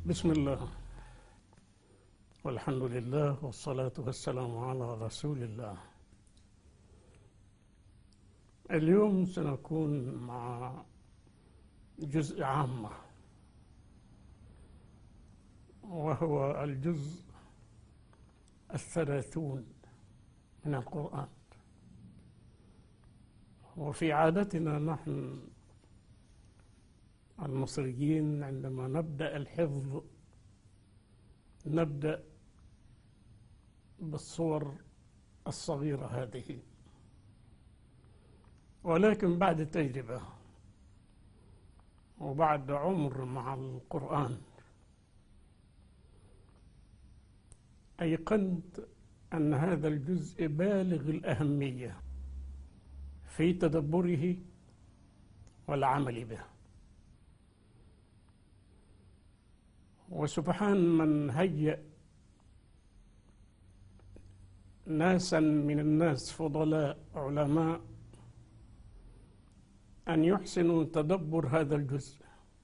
بسم الله والحمد لله والصلاة والسلام على رسول الله. اليوم سنكون مع جزء عامة، وهو الجزء 30 من القرآن. وفي عادتنا نحن المصريين عندما نبدأ الحفظ نبدأ بالصور الصغيرة هذه، ولكن بعد تجربة وبعد عمر مع القرآن أيقنت أن هذا الجزء بالغ الأهمية في تدبره والعمل به. وسبحان من هيأ ناسا من الناس فضلاء علماء أن يحسنوا تدبر هذا الجزء.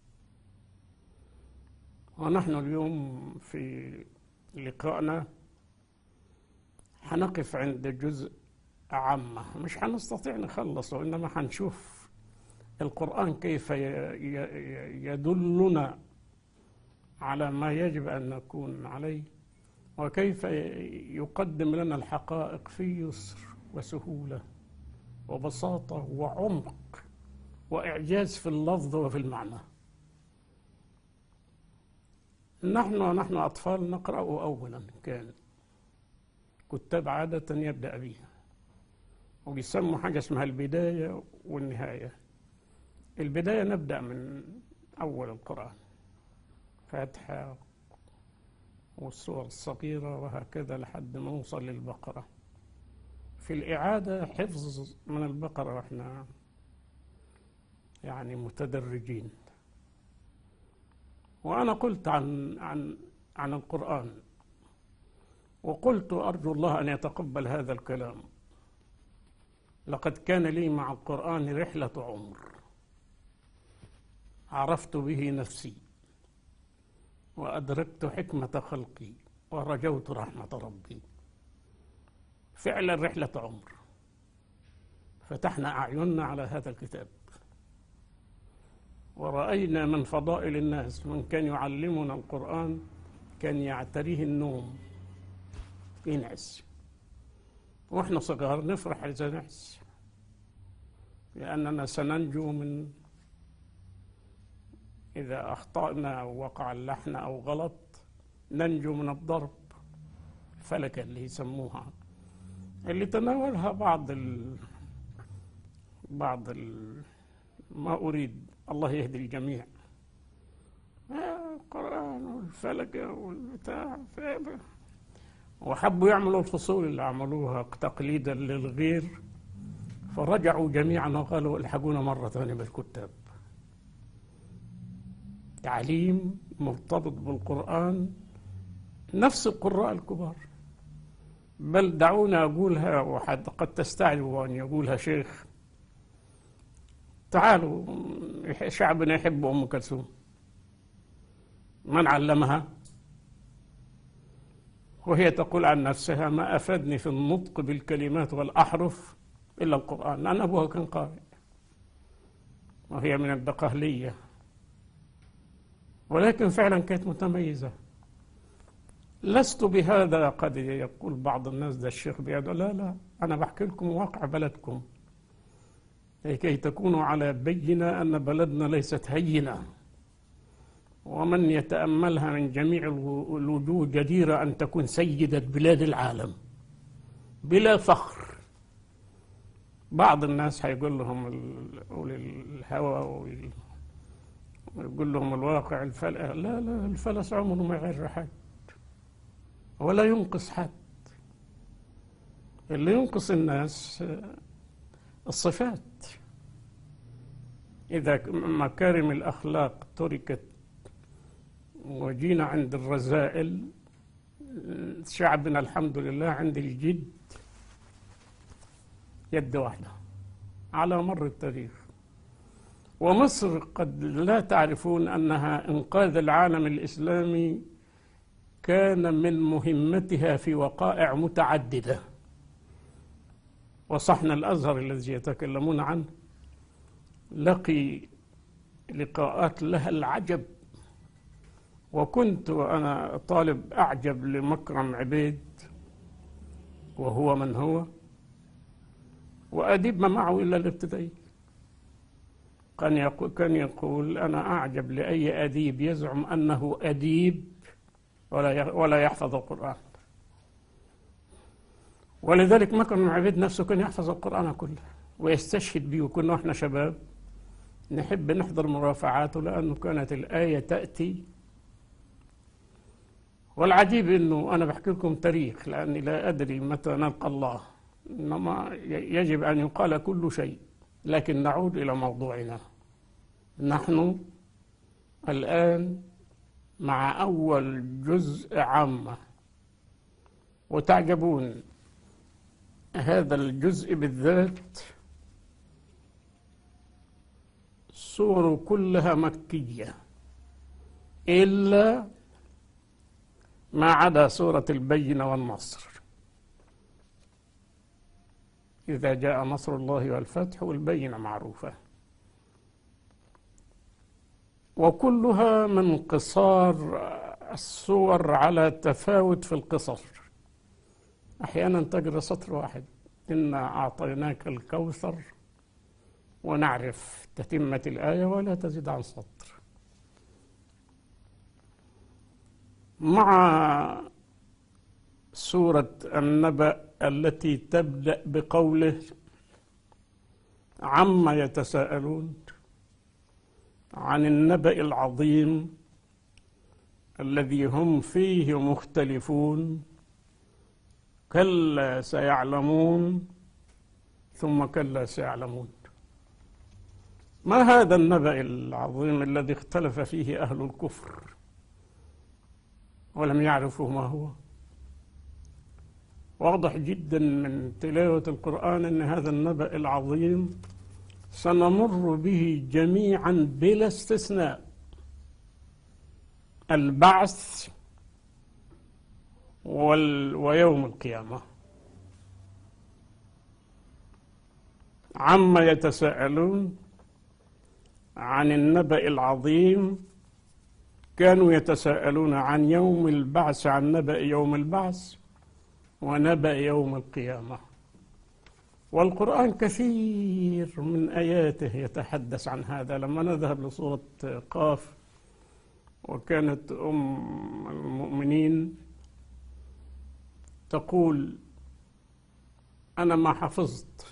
ونحن اليوم في لقائنا حنقف عند جزء عامة، مش حنستطيع نخلصه، إنما حنشوف القرآن كيف يدلنا على ما يجب أن نكون عليه، وكيف يقدم لنا الحقائق في يسر وسهولة وبساطة وعمق وإعجاز في اللفظ وفي المعنى. نحن أطفال نقرأ أولا، كان كتاب عادة يبدأ بها، ويسموا حاجة اسمها البداية والنهاية. البداية نبدأ من أول القرآن، فاتحة والسور الصغيرة وهكذا لحد ما نوصل للبقرة. في الإعادة حفظ من البقرة وإحنا يعني متدرجين. وأنا قلت عن القرآن، وقلت أرجو الله أن يتقبل هذا الكلام. لقد كان لي مع القرآن رحلة عمر، عرفت به نفسي وأدركت حكمة خلقي ورجوت رحمة ربي. فعلا رحلة عمر. فتحنا أعيننا على هذا الكتاب ورأينا من فضائل الناس من كان يعلمنا القرآن كان يعتريه النوم ينعس، وإحنا صغار نفرح إذا نعس، لأننا سننجو من إذا أخطأنا أو وقع اللحن أو غلط ننجو من الضرب، الفلكة اللي يسموها، اللي تناولها بعض ما أريد، الله يهدي الجميع. القرآن والفلكة والبتاع، وحبوا يعملوا الفصول اللي عملوها تقليدا للغير، فرجعوا جميعا وقالوا الحقونا مرة ثانية بالكتاب. تعليم مرتبط بالقرآن نفس القراء الكبار. بل دعونا أقولها، وحد قد تستعجب أن يقولها شيخ. تعالوا، شعبنا يحب أم كلثوم، من علمها؟ وهي تقول عن نفسها ما أفادني في النطق بالكلمات والأحرف إلا القرآن، لأن أبوها كان قارئ وهي من الدقهلية، ولكن فعلا كانت متميزة. لست بهذا، قد يقول بعض الناس ده الشيخ بيده، لا، أنا بحكي لكم واقع بلدكم لكي تكونوا على بينة أن بلدنا ليست هينة، ومن يتأملها من جميع الوجوه جديرة أن تكون سيدة بلاد العالم بلا فخر. بعض الناس هيقول لهم الهوى ويقول لهم الواقع الفلس. لا، الفلس عمره ما يغير حد ولا ينقص حد. اللي ينقص الناس الصفات. إذا مكارم الأخلاق تركت وجينا عند الرذائل، شعبنا الحمد لله عند الجد يد واحدة على مر التاريخ. ومصر قد لا تعرفون أنها إنقاذ العالم الإسلامي كان من مهمتها في وقائع متعددة. وصحن الأزهر الذي يتكلمون عنه لقي لقاءات لها العجب، وكنت أنا طالب أعجب لمكرم عبيد وهو من هو، وأديب ما معه إلا الابتدائي. كان يقول أنا أعجب لأي أديب يزعم أنه أديب ولا يحفظ القرآن. ولذلك مكرم عبيد نفسه كان يحفظ القرآن كله ويستشهد به، وكنا احنا شباب نحب نحضر مرافعاته لأنه كانت الآية تأتي. والعجيب أنه أنا بحكي لكم تاريخ لأني لا أدري متى نلقى الله، إنما يجب أن يقال كل شيء. لكن نعود إلى موضوعنا. نحن الآن مع أول جزء عامة، وتعجبون هذا الجزء بالذات سور كلها مكية إلا ما عدا سورة البينة والنصر، إذا جاء نصر الله والفتح، والبينة معروفة. وكلها من قصار السور على تفاوت في القصر. أحيانا تقرأ سطر واحد، إنا أعطيناك الكوثر، ونعرف تتمة الآية ولا تزيد عن سطر. مع سورة النبأ التي تبدأ بقوله عما يتساءلون عن النبأ العظيم الذي هم فيه مختلفون، كلا سيعلمون ثم كلا سيعلمون. ما هذا النبأ العظيم الذي اختلف فيه أهل الكفر ولم يعرفوا ما هو؟ واضح جدا من تلاوة القرآن أن هذا النبأ العظيم سنمر به جميعا بلا استثناء. البعث ويوم القيامة. عما يتساءلون عن النبأ العظيم، كانوا يتساءلون عن يوم البعث، عن نبأ يوم البعث ونبأ يوم القيامة. والقرآن كثير من آياته يتحدث عن هذا. لما نذهب لسورة قاف، وكانت أم المؤمنين تقول أنا ما حفظت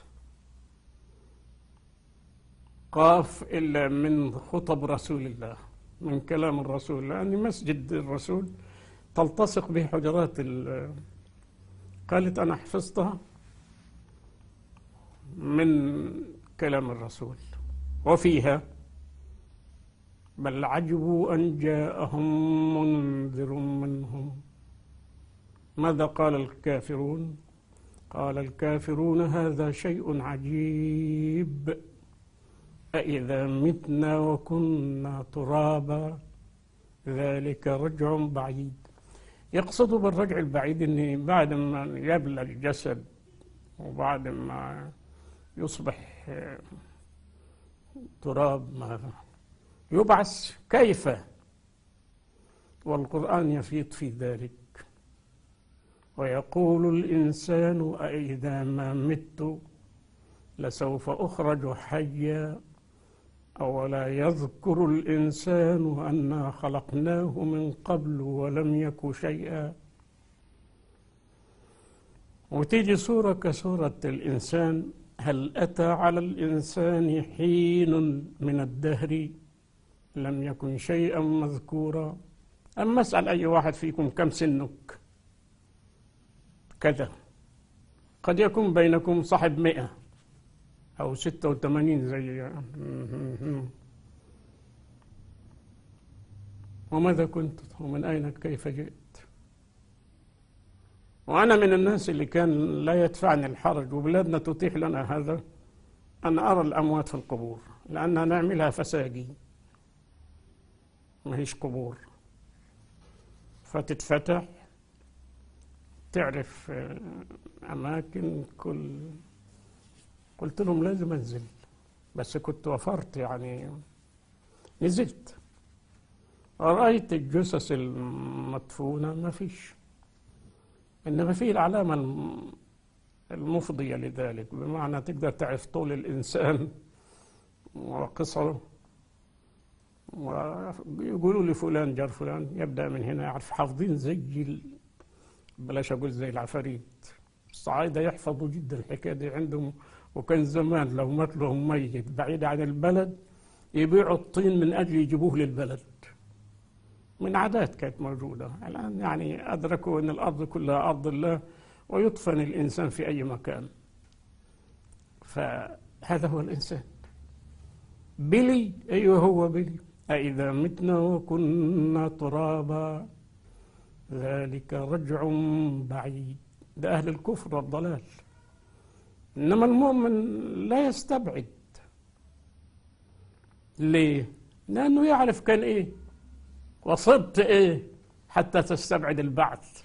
قاف إلا من خطب رسول الله، من كلام الرسول، لأن مسجد الرسول تلتصق به حجرات قالت أنا حفظتها من كلام الرسول. وفيها بل عجبوا أن جاءهم منذر منهم. ماذا قال الكافرون؟ قال الكافرون هذا شيء عجيب، أإذا متنا وكنا ترابا ذلك رجع بعيد. يقصدوا بالرجع البعيد أن بعد ما يبلى الجسد وبعد ما يصبح تراب ما يبعث كيف؟ والقرآن يفيض في ذلك. ويقول الإنسان أإذا ما مت لسوف أخرج حيا أولا يذكر الإنسان أنا خلقناه من قبل ولم يك شيئا. وتيجي سورة كسورة الإنسان، هل أتى على الإنسان حين من الدهر لم يكن شيئا مذكورا. أما أسأل أي واحد فيكم كم سنك كذا، قد يكون بينكم صاحب 100 أو 86 زي وماذا كنت ومن أين كيف جئت. وأنا من الناس اللي كان لا يدفعني الحرج، وبلادنا تتيح لنا هذا، أن أرى الأموات في القبور. لأنها نعملها فساجي، ما هيش قبور، فتتفتح تعرف أماكن قلت لهم لازم أنزل، بس كنت وفرت يعني. نزلت رأيت الجثث المدفونة ما فيش، إنما في العلامة المفضية لذلك، بمعنى تقدر تعرف طول الإنسان وقصره، ويقولوا لي فلان جار فلان يبدأ من هنا، يعرف حافظين زي بلاش أقول زي العفاريت، الصعايدة يحفظوا جدا الحكاية دي عندهم. وكان زمان لو مات لهم ميت بعيد عن البلد يبيعوا الطين من أجل يجيبوه للبلد، من عادات كانت موجودة. الآن يعني أدركوا أن الأرض كلها أرض الله ويدفن الإنسان في أي مكان، فهذا هو الإنسان. بلي، أيوه هو بلي، أإذا متنا وكنا ترابا ذلك رجع بعيد. ده أهل الكفر والضلال. إنما المؤمن لا يستبعد. ليه؟ لأنه يعرف كان إيه وصبت إيه حتى تستبعد البعث.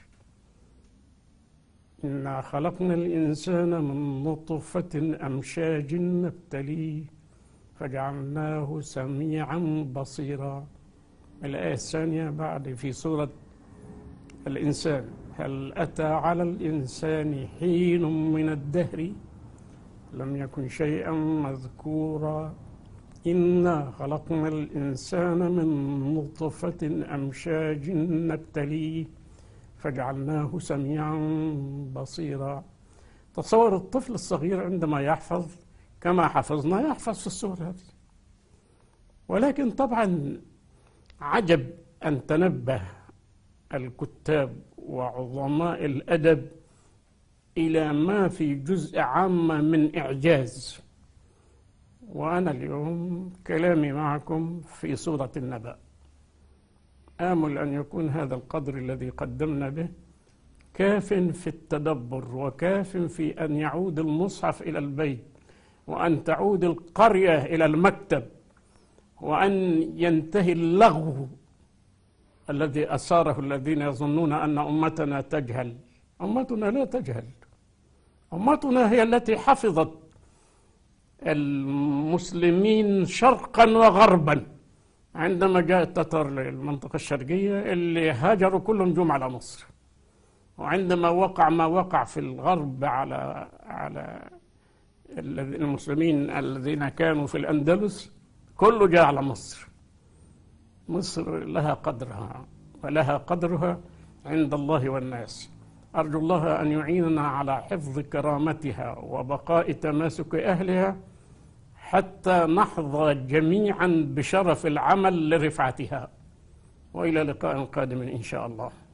إنا خلقنا الإنسان من نطفة أمشاج نبتليه فجعلناه سميعا بصيرا. الآية الثانية بعد في سورة الإنسان، هل أتى على الإنسان حين من الدهر لم يكن شيئا مذكورا إنا خلقنا الإنسان من نطفة أمشاج نبتليه فجعلناه سميعا بصيرا. تصور الطفل الصغير عندما يحفظ كما حفظنا يحفظ في السورة هذه. ولكن طبعا عجب أن تنبه الكتاب وعظماء الأدب إلى ما في جزء عامة من إعجاز. وأنا اليوم كلامي معكم في سورة النبأ. آمل أن يكون هذا القدر الذي قدمنا به كاف في التدبر، وكاف في أن يعود المصحف إلى البيت، وأن تعود القرية إلى المكتب، وأن ينتهي اللغو الذي أثاره الذين يظنون أن أمتنا تجهل. أمتنا لا تجهل، أمتنا هي التي حفظت المسلمين شرقا وغربا. عندما جاء التتار للمنطقة الشرقية اللي هاجروا كلهم جم على مصر، وعندما وقع ما وقع في الغرب على المسلمين الذين كانوا في الأندلس كله جاء على مصر. مصر لها قدرها ولها قدرها عند الله والناس. أرجو الله أن يعيننا على حفظ كرامتها وبقاء تماسك أهلها حتى نحظى جميعا بشرف العمل لرفعتها. وإلى لقاء قادم إن شاء الله.